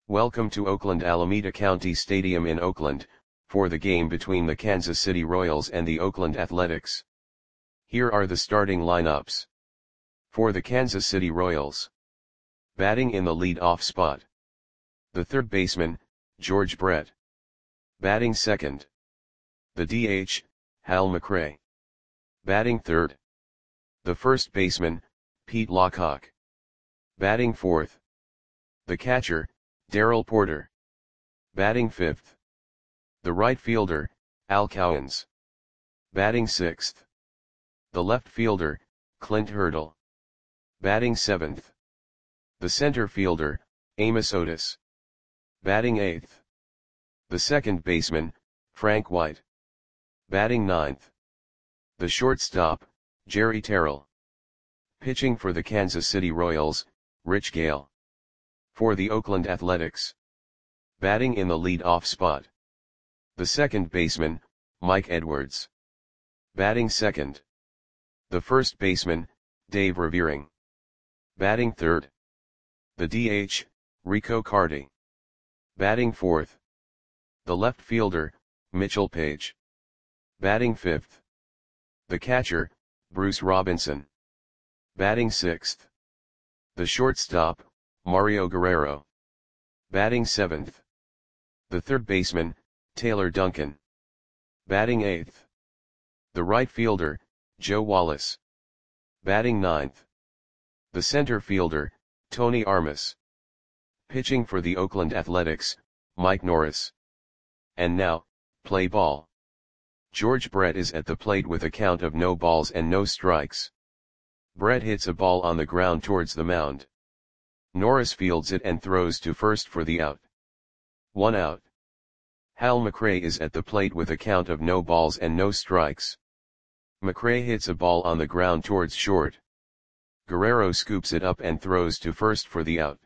Welcome to Oakland Alameda County Stadium in Oakland, for the game between the Kansas City Royals and the Oakland Athletics. Here are the starting lineups. For the Kansas City Royals. Batting in the lead-off spot. The third baseman, George Brett. Batting second. The DH, Hal McRae. Batting third. The first baseman, Pete Lockhart. Batting fourth. The catcher, Darrell Porter. Batting fifth. The right fielder, Al Cowens. Batting sixth. The left fielder, Clint Hurdle. Batting seventh. The center fielder, Amos Otis. Batting eighth. The second baseman, Frank White. Batting ninth. The shortstop, Jerry Terrell. Pitching for the Kansas City Royals, Rich Gale. For the Oakland Athletics. Batting in the lead-off spot. The second baseman, Mike Edwards. Batting second. The first baseman, Dave Revering. Batting third. The DH, Rico Carty. Batting fourth. The left fielder, Mitchell Page. Batting fifth. The catcher, Bruce Robinson. Batting sixth. The shortstop, Mario Guerrero. Batting seventh. The third baseman, Taylor Duncan. Batting eighth. The right fielder, Joe Wallace. Batting ninth. The center fielder, Tony Armas. Pitching for the Oakland Athletics, Mike Norris. And now, play ball. George Brett is at the plate with a count of no balls and no strikes. Brett hits a ball on the ground towards the mound. Norris fields it and throws to first for the out. 1 out. Hal McRae is at the plate with a count of no balls and no strikes. McRae hits a ball on the ground towards short. Guerrero scoops it up and throws to first for the out.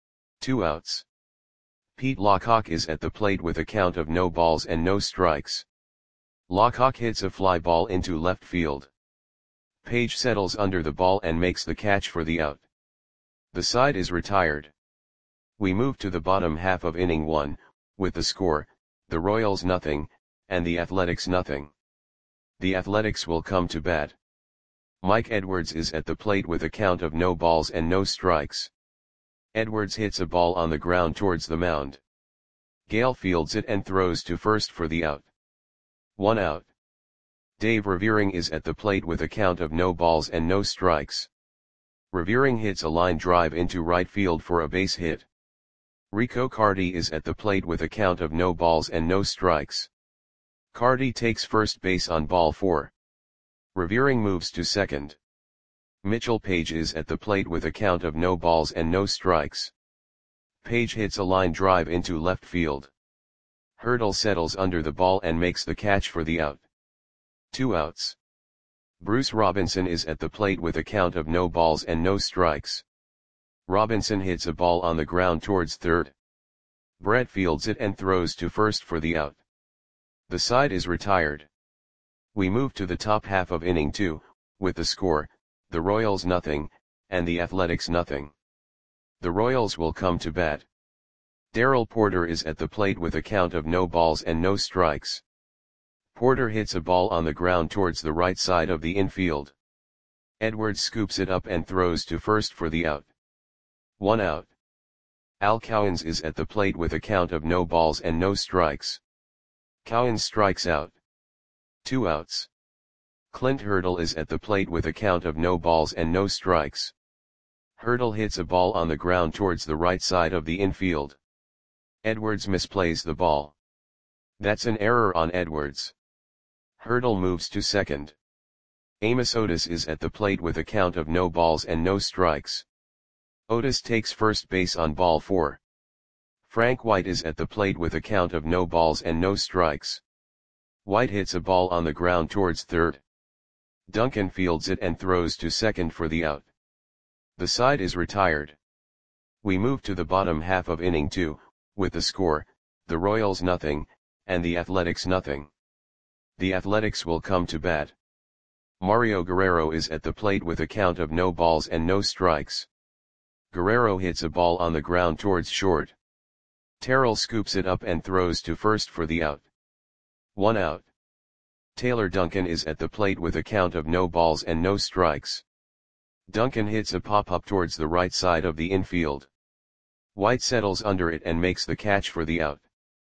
2 outs. Pete Lockhart is at the plate with a count of no balls and no strikes. Lockhart hits a fly ball into left field. Page settles under the ball and makes the catch for the out. The side is retired. We move to the bottom half of inning 1, with the score, the Royals nothing, and the Athletics nothing. The Athletics will come to bat. Mike Edwards is at the plate with a count of no balls and no strikes. Edwards hits a ball on the ground towards the mound. Gale fields it and throws to first for the out. 1 out. Dave Revering is at the plate with a count of no balls and no strikes. Revering hits a line drive into right field for a base hit. Rico Carty is at the plate with a count of no balls and no strikes. Carty takes first base on ball 4. Revering moves to second. Mitchell Page is at the plate with a count of no balls and no strikes. Page hits a line drive into left field. Hurdle settles under the ball and makes the catch for the out. 2 outs. Bruce Robinson is at the plate with a count of no balls and no strikes. Robinson hits a ball on the ground towards third. Brett fields it and throws to first for the out. The side is retired. We move to the top half of inning 2, with the score, the Royals nothing, and the Athletics nothing. The Royals will come to bat. Darrell Porter is at the plate with a count of no balls and no strikes. Porter hits a ball on the ground towards the right side of the infield. Edwards scoops it up and throws to first for the out. 1 out. Al Cowens is at the plate with a count of no balls and no strikes. Cowens strikes out. 2 outs. Clint Hurdle is at the plate with a count of no balls and no strikes. Hurdle hits a ball on the ground towards the right side of the infield. Edwards misplays the ball. That's an error on Edwards. Hurdle moves to second. Amos Otis is at the plate with a count of no balls and no strikes. Otis takes first base on ball 4. Frank White is at the plate with a count of no balls and no strikes. White hits a ball on the ground towards third. Duncan fields it and throws to second for the out. The side is retired. We move to the bottom half of inning 2, with the score, the Royals nothing, and the Athletics nothing. The Athletics will come to bat. Mario Guerrero is at the plate with a count of no balls and no strikes. Guerrero hits a ball on the ground towards short. Terrell scoops it up and throws to first for the out. 1 out. Taylor Duncan is at the plate with a count of no balls and no strikes. Duncan hits a pop-up towards the right side of the infield. White settles under it and makes the catch for the out.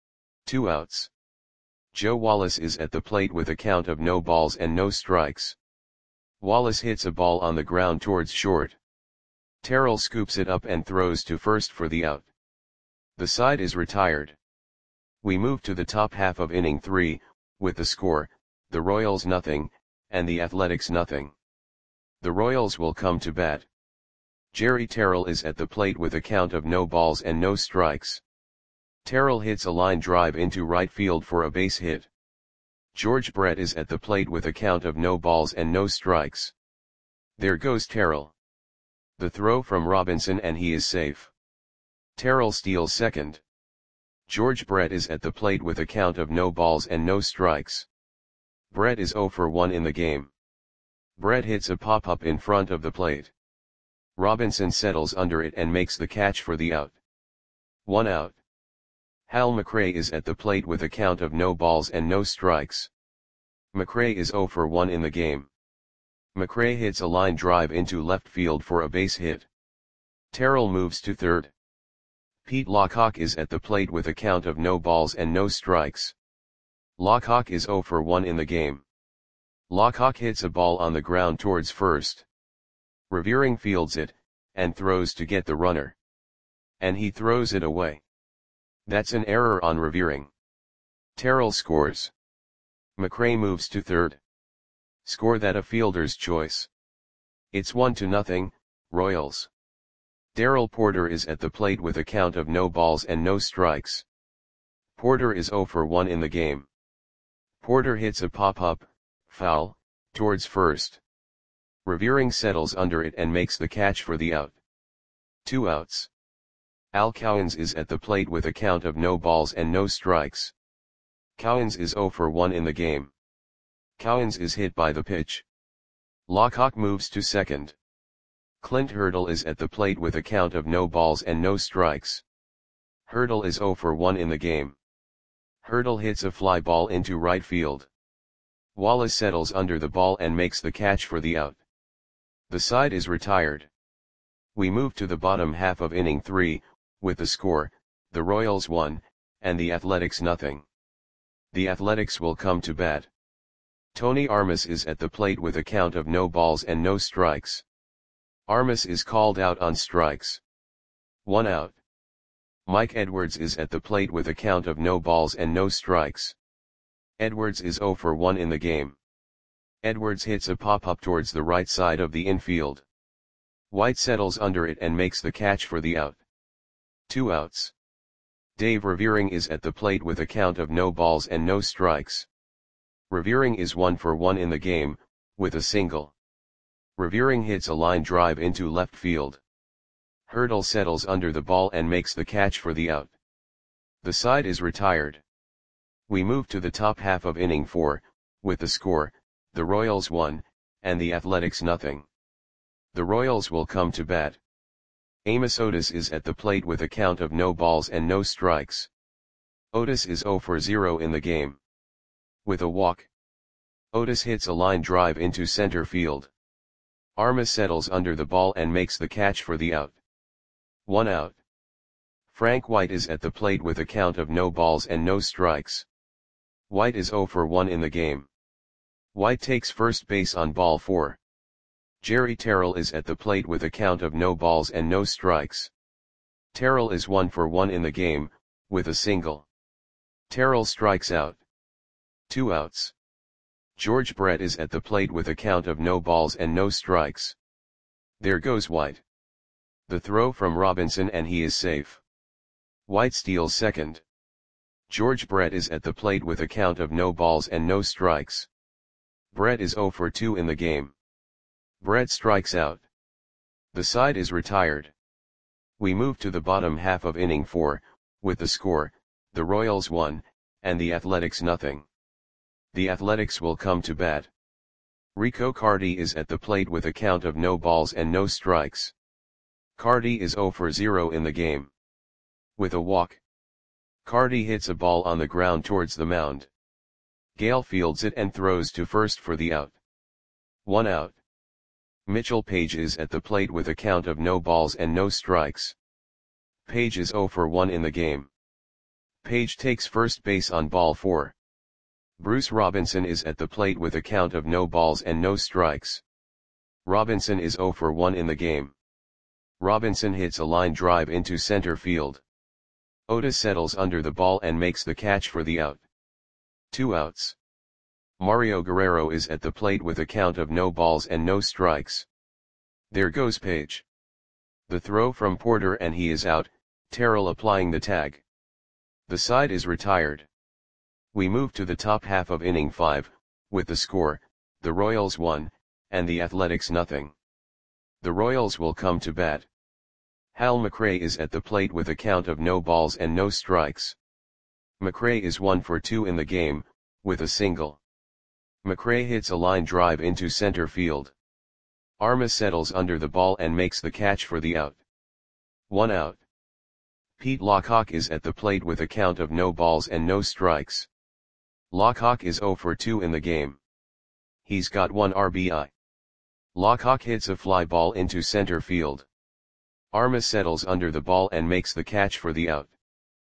2 outs. Joe Wallace is at the plate with a count of no balls and no strikes. Wallace hits a ball on the ground towards short. Terrell scoops it up and throws to first for the out. The side is retired. We move to the top half of inning 3, with the score, the Royals nothing, and the Athletics nothing. The Royals will come to bat. Jerry Terrell is at the plate with a count of no balls and no strikes. Terrell hits a line drive into right field for a base hit. George Brett is at the plate with a count of no balls and no strikes. There goes Terrell. The throw from Robinson and he is safe. Terrell steals second. George Brett is at the plate with a count of no balls and no strikes. Brett is 0 for 1 in the game. Brett hits a pop-up in front of the plate. Robinson settles under it and makes the catch for the out. 1 out. Hal McRae is at the plate with a count of no balls and no strikes. McRae is 0 for 1 in the game. McRae hits a line drive into left field for a base hit. Terrell moves to third. Pete Lockhawk is at the plate with a count of no balls and no strikes. Lockhawk is 0 for 1 in the game. Lockhawk hits a ball on the ground towards first. Revering fields it, and throws to get the runner. And he throws it away. That's an error on Revering. Terrell scores. McRae moves to third. Score that a fielder's choice. It's 1-0, Royals. Darrell Porter is at the plate with a count of no balls and no strikes. Porter is 0 for 1 in the game. Porter hits a pop-up, foul, towards first. Revering settles under it and makes the catch for the out. 2 outs. Al Cowens is at the plate with a count of no balls and no strikes. Cowens is 0 for 1 in the game. Cowens is hit by the pitch. Lockhawk moves to second. Clint Hurdle is at the plate with a count of no balls and no strikes. Hurdle is 0 for 1 in the game. Hurdle hits a fly ball into right field. Wallace settles under the ball and makes the catch for the out. The side is retired. We move to the bottom half of inning 3, with the score, the Royals 1, and the Athletics nothing. The Athletics will come to bat. Tony Armas is at the plate with a count of no balls and no strikes. Armas is called out on strikes. 1 out. Mike Edwards is at the plate with a count of no balls and no strikes. Edwards is 0 for 1 in the game. Edwards hits a pop-up towards the right side of the infield. White settles under it and makes the catch for the out. 2 outs. Dave Revering is at the plate with a count of no balls and no strikes. Revering is 1 for 1 in the game, with a single. Revering hits a line drive into left field. Hurdle settles under the ball and makes the catch for the out. The side is retired. We move to the top half of inning 4, with the score, the Royals 1, and the Athletics nothing. The Royals will come to bat. Amos Otis is at the plate with a count of no balls and no strikes. Otis is 0 for 0 in the game. With a walk. Otis hits a line drive into center field. Armas settles under the ball and makes the catch for the out. 1 out. Frank White is at the plate with a count of no balls and no strikes. White is 0 for 1 in the game. White takes first base on ball 4. Jerry Terrell is at the plate with a count of no balls and no strikes. Terrell is 1 for 1 in the game, with a single. Terrell strikes out. 2 outs. George Brett is at the plate with a count of no balls and no strikes. There goes White. The throw from Robinson and he is safe. White steals second. George Brett is at the plate with a count of no balls and no strikes. Brett is 0 for 2 in the game. Brett strikes out. The side is retired. We move to the bottom half of inning 4, with the score, the Royals 1, and the Athletics nothing. The Athletics will come to bat. Rico Carty is at the plate with a count of no balls and no strikes. Carty is 0 for 0 in the game. With a walk. Carty hits a ball on the ground towards the mound. Gale fields it and throws to first for the out. 1 out. Mitchell Page is at the plate with a count of no balls and no strikes. Page is 0 for 1 in the game. Page takes first base on ball 4. Bruce Robinson is at the plate with a count of no balls and no strikes. Robinson is 0 for 1 in the game. Robinson hits a line drive into center field. Otis settles under the ball and makes the catch for the out. 2 outs. Mario Guerrero is at the plate with a count of no balls and no strikes. There goes Page. The throw from Porter and he is out, Terrell applying the tag. The side is retired. We move to the top half of inning 5, with the score, the Royals 1, and the Athletics nothing. The Royals will come to bat. Hal McRae is at the plate with a count of no balls and no strikes. McRae is 1 for 2 in the game, with a single. McRae hits a line drive into center field. Armas settles under the ball and makes the catch for the out. 1 out. Pete Lockhawk is at the plate with a count of no balls and no strikes. Lockhawk is 0 for 2 in the game. He's got 1 RBI. Lockhawk hits a fly ball into center field. Armas settles under the ball and makes the catch for the out.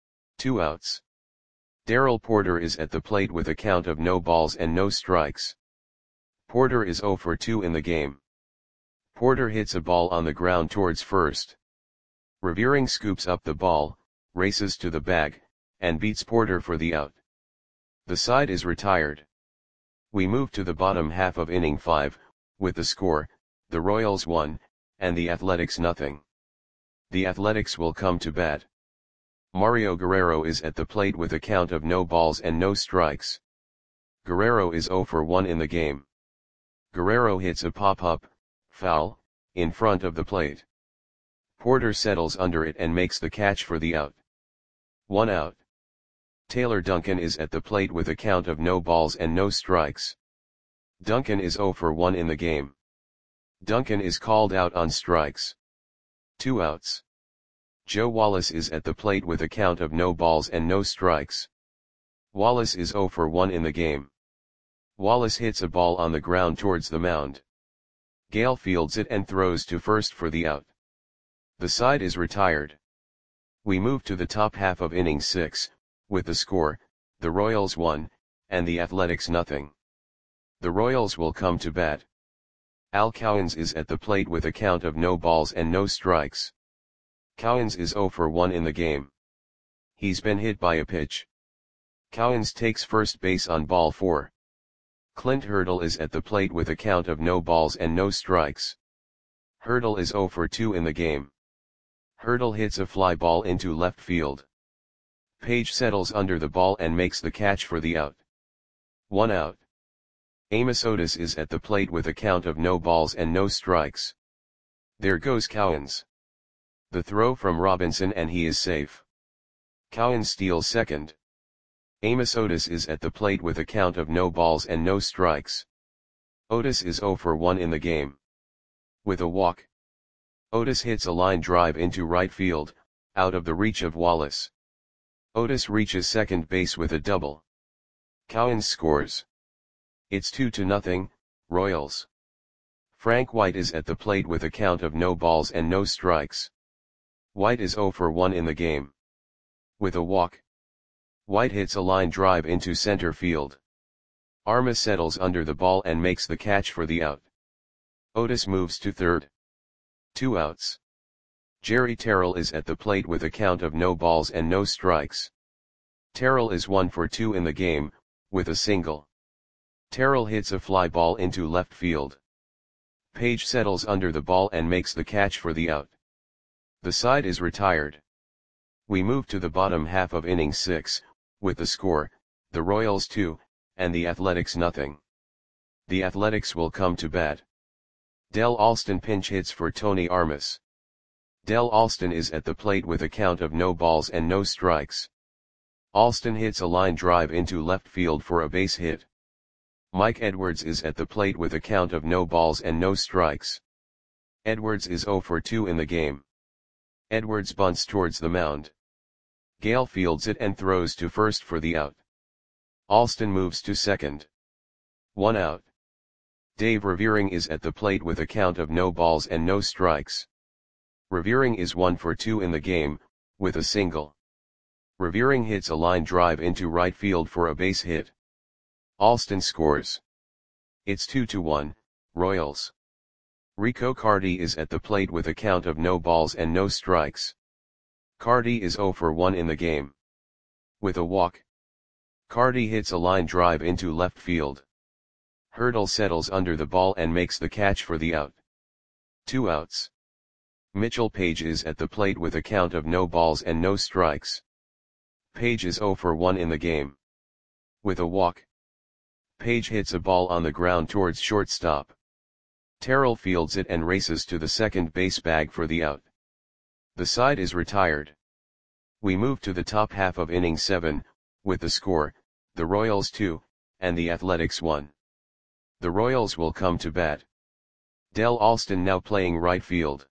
2 outs. Darrell Porter is at the plate with a count of no balls and no strikes. Porter is 0 for 2 in the game. Porter hits a ball on the ground towards first. Revering scoops up the ball, races to the bag, and beats Porter for the out. The side is retired. We move to the bottom half of inning 5, with the score, the Royals 1, and the Athletics nothing. The Athletics will come to bat. Mario Guerrero is at the plate with a count of no balls and no strikes. Guerrero is 0 for 1 in the game. Guerrero hits a pop-up, foul, in front of the plate. Porter settles under it and makes the catch for the out. 1 out. Taylor Duncan is at the plate with a count of no balls and no strikes. Duncan is 0 for 1 in the game. Duncan is called out on strikes. 2 outs. Joe Wallace is at the plate with a count of no balls and no strikes. Wallace is 0 for 1 in the game. Wallace hits a ball on the ground towards the mound. Gale fields it and throws to first for the out. The side is retired. We move to the top half of inning 6, with the score, the Royals 1, and the Athletics nothing. The Royals will come to bat. Al Cowens is at the plate with a count of no balls and no strikes. Cowens is 0 for 1 in the game. He's been hit by a pitch. Cowens takes first base on ball 4. Clint Hurdle is at the plate with a count of no balls and no strikes. Hurdle is 0 for 2 in the game. Hurdle hits a fly ball into left field. Page settles under the ball and makes the catch for the out. 1 out. Amos Otis is at the plate with a count of no balls and no strikes. There goes Cowens. The throw from Robinson and he is safe. Cowens steals second. Amos Otis is at the plate with a count of no balls and no strikes. Otis is 0 for 1 in the game. With a walk. Otis hits a line drive into right field, out of the reach of Wallace. Otis reaches second base with a double. Cowens scores. It's 2-0, Royals. Frank White is at the plate with a count of no balls and no strikes. White is 0 for 1 in the game. With a walk. White hits a line drive into center field. Armas settles under the ball and makes the catch for the out. Otis moves to third. 2 outs. Jerry Terrell is at the plate with a count of no balls and no strikes. Terrell is 1 for 2 in the game, with a single. Terrell hits a fly ball into left field. Page settles under the ball and makes the catch for the out. The side is retired. We move to the bottom half of inning 6, with the score, the Royals 2, and the Athletics nothing. The Athletics will come to bat. Del Alston pinch hits for Tony Armas. Del Alston is at the plate with a count of no balls and no strikes. Alston hits a line drive into left field for a base hit. Mike Edwards is at the plate with a count of no balls and no strikes. Edwards is 0 for 2 in the game. Edwards bunts towards the mound. Gale fields it and throws to first for the out. Alston moves to second. 1 out. Dave Revering is at the plate with a count of no balls and no strikes. Revering is 1 for 2 in the game, with a single. Revering hits a line drive into right field for a base hit. Alston scores. It's 2-1, Royals. Rico Carty is at the plate with a count of no balls and no strikes. Carty is 0 for 1 in the game. With a walk. Carty hits a line drive into left field. Hurdle settles under the ball and makes the catch for the out. 2 outs. Mitchell Page is at the plate with a count of no balls and no strikes. Page is 0 for 1 in the game. With a walk. Page hits a ball on the ground towards shortstop. Terrell fields it and races to the second base bag for the out. The side is retired. We move to the top half of inning 7, with the score, the Royals 2, and the Athletics 1. The Royals will come to bat. Del Alston now playing right field.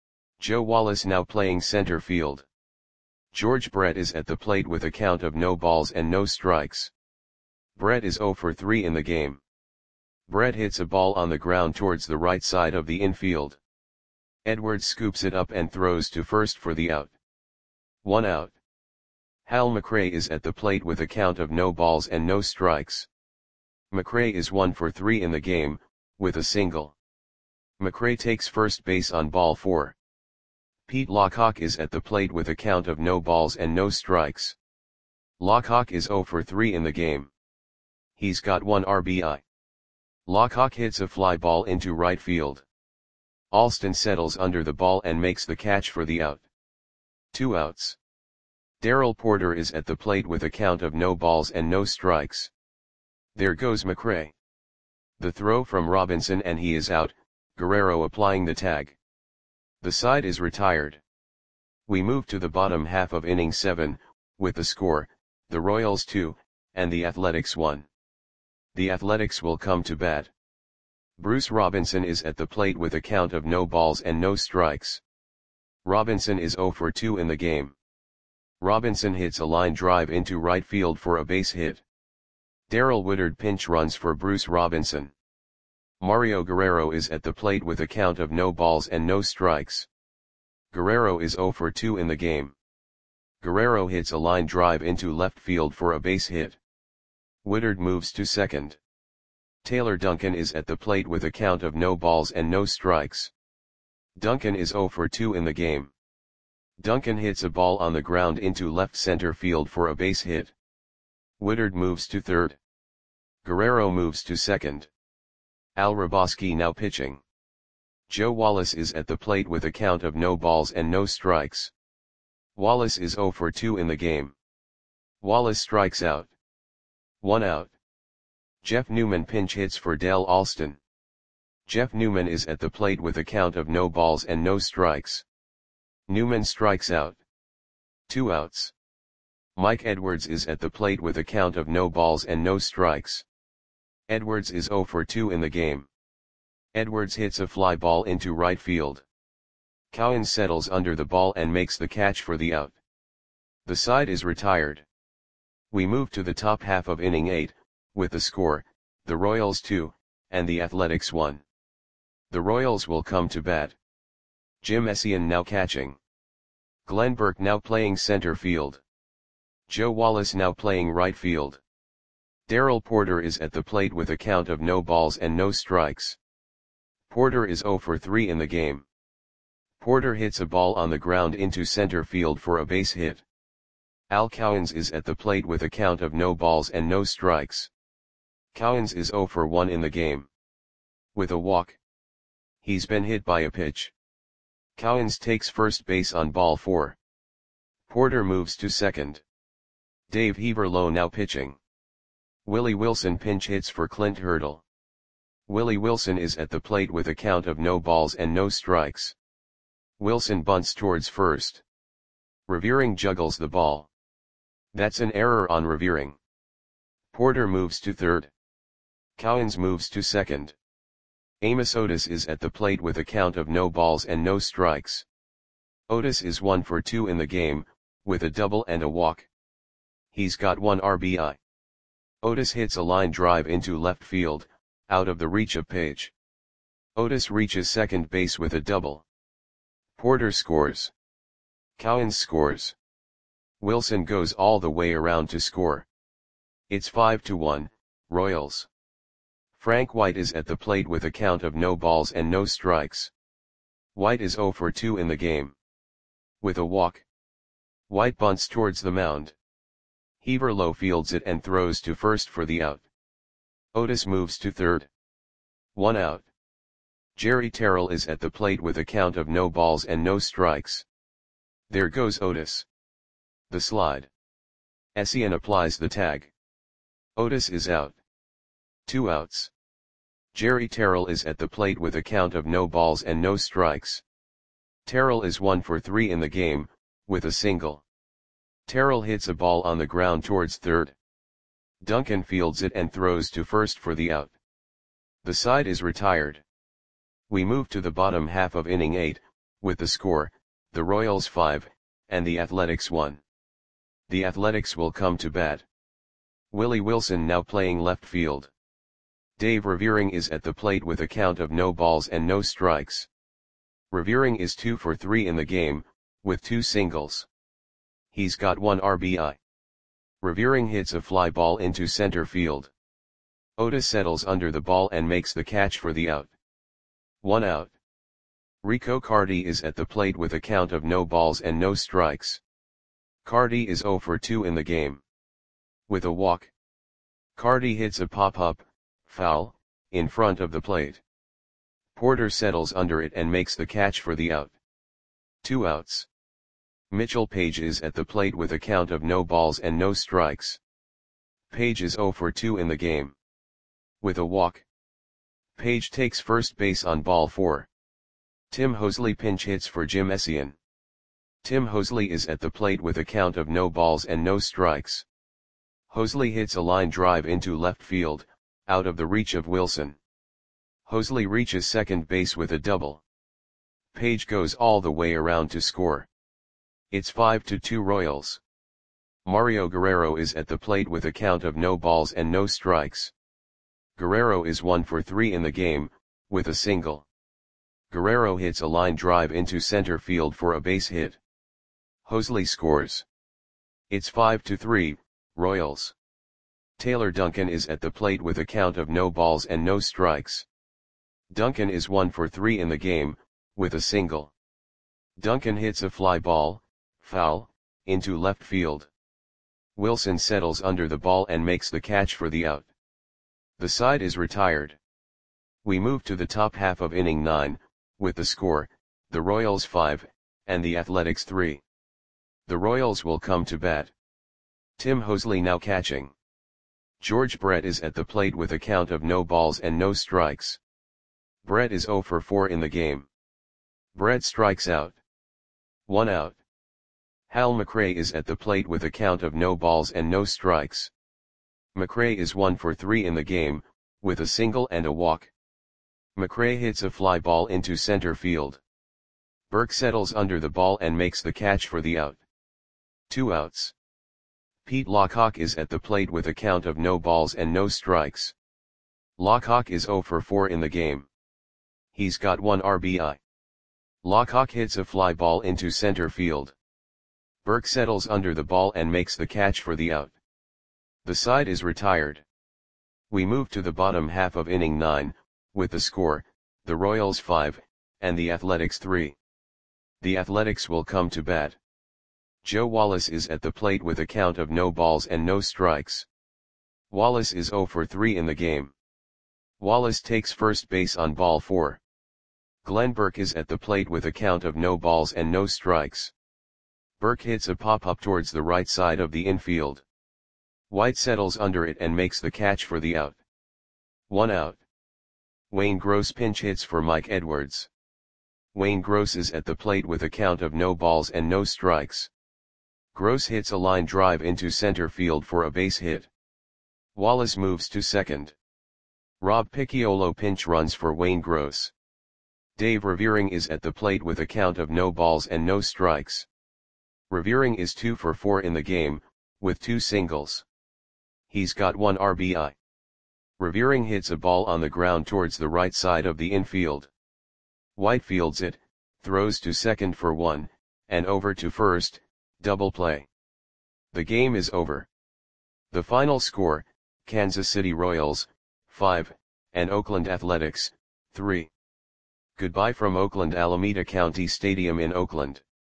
Joe Wallace now playing center field. George Brett is at the plate with a count of no balls and no strikes. Brett is 0 for 3 in the game. Brett hits a ball on the ground towards the right side of the infield. Edwards scoops it up and throws to first for the out. 1 out. Hal McRae is at the plate with a count of no balls and no strikes. McRae is 1 for 3 in the game, with a single. McRae takes first base on ball 4. Pete Lockhawk is at the plate with a count of no balls and no strikes. Lockhawk is 0 for 3 in the game. He's got 1 RBI. Lockhawk hits a fly ball into right field. Alston settles under the ball and makes the catch for the out. 2 outs. Darrell Porter is at the plate with a count of no balls and no strikes. There goes McRae. The throw from Robinson and he is out, Guerrero applying the tag. The side is retired. We move to the bottom half of inning 7, with the score, the Royals 2, and the Athletics 1. The Athletics will come to bat. Bruce Robinson is at the plate with a count of no balls and no strikes. Robinson is 0 for 2 in the game. Robinson hits a line drive into right field for a base hit. Darrell Woodard pinch runs for Bruce Robinson. Mario Guerrero is at the plate with a count of no balls and no strikes. Guerrero is 0 for 2 in the game. Guerrero hits a line drive into left field for a base hit. Woodard moves to second. Taylor Duncan is at the plate with a count of no balls and no strikes. Duncan is 0 for 2 in the game. Duncan hits a ball on the ground into left center field for a base hit. Woodard moves to third. Guerrero moves to second. Al Raboski now pitching. Joe Wallace is at the plate with a count of no balls and no strikes. Wallace is 0 for 2 in the game. Wallace strikes out. 1 out. Jeff Newman pinch hits for Del Alston. Jeff Newman is at the plate with a count of no balls and no strikes. Newman strikes out. 2 outs. Mike Edwards is at the plate with a count of no balls and no strikes. Edwards is 0 for 2 in the game. Edwards hits a fly ball into right field. Cowan settles under the ball and makes the catch for the out. The side is retired. We move to the top half of inning 8, with the score, the Royals 2, and the Athletics 1. The Royals will come to bat. Jim Essien now catching. Glenn Burke now playing center field. Joe Wallace now playing right field. Darrell Porter is at the plate with a count of no balls and no strikes. Porter is 0 for 3 in the game. Porter hits a ball on the ground into center field for a base hit. Al Cowens is at the plate with a count of no balls and no strikes. Cowens is 0 for 1 in the game. With a walk. He's been hit by a pitch. Cowens takes first base on ball 4. Porter moves to second. Dave Heaverlow now pitching. Willie Wilson pinch hits for Clint Hurdle. Willie Wilson is at the plate with a count of no balls and no strikes. Wilson bunts towards first. Revering juggles the ball. That's an error on Revering. Porter moves to third. Cowens moves to second. Amos Otis is at the plate with a count of no balls and no strikes. Otis is 1 for 2 in the game, with a double and a walk. He's got 1 RBI. Otis hits a line drive into left field, out of the reach of Page. Otis reaches second base with a double. Porter scores. Cowens scores. Wilson goes all the way around to score. It's 5-1, Royals. Frank White is at the plate with a count of no balls and no strikes. White is 0 for 2 in the game. With a walk. White bunts towards the mound. Heaverlo fields it and throws to first for the out. Otis moves to third. 1 out. Jerry Terrell is at the plate with a count of no balls and no strikes. There goes Otis. The slide. Essien applies the tag. Otis is out. 2 outs. Jerry Terrell is at the plate with a count of no balls and no strikes. Terrell is 1 for 3 in the game, with a single. Terrell hits a ball on the ground towards third. Duncan fields it and throws to first for the out. The side is retired. We move to the bottom half of inning 8, with the score, the Royals 5, and the Athletics 1. The Athletics will come to bat. Willie Wilson now playing left field. Dave Revering is at the plate with a count of no balls and no strikes. Revering is 2 for 3 in the game, with 2 singles. He's got 1 RBI. Revering hits a fly ball into center field. Otis settles under the ball and makes the catch for the out. 1 out. Rico Carty is at the plate with a count of no balls and no strikes. Carty is 0 for 2 in the game. With a walk. Carty hits a pop-up, foul, in front of the plate. Porter settles under it and makes the catch for the out. 2 outs. Mitchell Page is at the plate with a count of no balls and no strikes. Page is 0 for 2 in the game. With a walk. Page takes first base on ball 4. Tim Hosley pinch hits for Jim Essien. Tim Hosley is at the plate with a count of no balls and no strikes. Hosley hits a line drive into left field, out of the reach of Wilson. Hosley reaches second base with a double. Page goes all the way around to score. It's 5-2 Royals. Mario Guerrero is at the plate with a count of no balls and no strikes. Guerrero is 1 for 3 in the game, with a single. Guerrero hits a line drive into center field for a base hit. Hosley scores. It's 5-3, Royals. Taylor Duncan is at the plate with a count of no balls and no strikes. Duncan is 1 for 3 in the game, with a single. Duncan hits a fly ball, foul, into left field. Wilson settles under the ball and makes the catch for the out. The side is retired. We move to the top half of inning 9, with the score, the Royals 5, and the Athletics 3. The Royals will come to bat. Tim Hosley now catching. George Brett is at the plate with a count of no balls and no strikes. Brett is 0 for 4 in the game. Brett strikes out. 1 out. Hal McRae is at the plate with a count of no balls and no strikes. McRae is 1 for 3 in the game, with a single and a walk. McRae hits a fly ball into center field. Burke settles under the ball and makes the catch for the out. 2 outs. Pete Lockhawk is at the plate with a count of no balls and no strikes. Lockhawk is 0 for 4 in the game. He's got 1 RBI. Lockhawk hits a fly ball into center field. Burke settles under the ball and makes the catch for the out. The side is retired. We move to the bottom half of inning 9, with the score, the Royals 5, and the Athletics 3. The Athletics will come to bat. Joe Wallace is at the plate with a count of no balls and no strikes. Wallace is 0 for 3 in the game. Wallace takes first base on ball 4. Glenn Burke is at the plate with a count of no balls and no strikes. Burke hits a pop-up towards the right side of the infield. White settles under it and makes the catch for the out. 1 out. Wayne Gross pinch hits for Mike Edwards. Wayne Gross is at the plate with a count of no balls and no strikes. Gross hits a line drive into center field for a base hit. Wallace moves to second. Rob Picciolo pinch runs for Wayne Gross. Dave Revering is at the plate with a count of no balls and no strikes. Revering is 2 for 4 in the game, with 2 singles. He's got 1 RBI. Revering hits a ball on the ground towards the right side of the infield. White fields it, throws to second for 1, and over to first, double play. The game is over. The final score, Kansas City Royals, 5, and Oakland Athletics, 3. Goodbye from Oakland Alameda County Stadium in Oakland.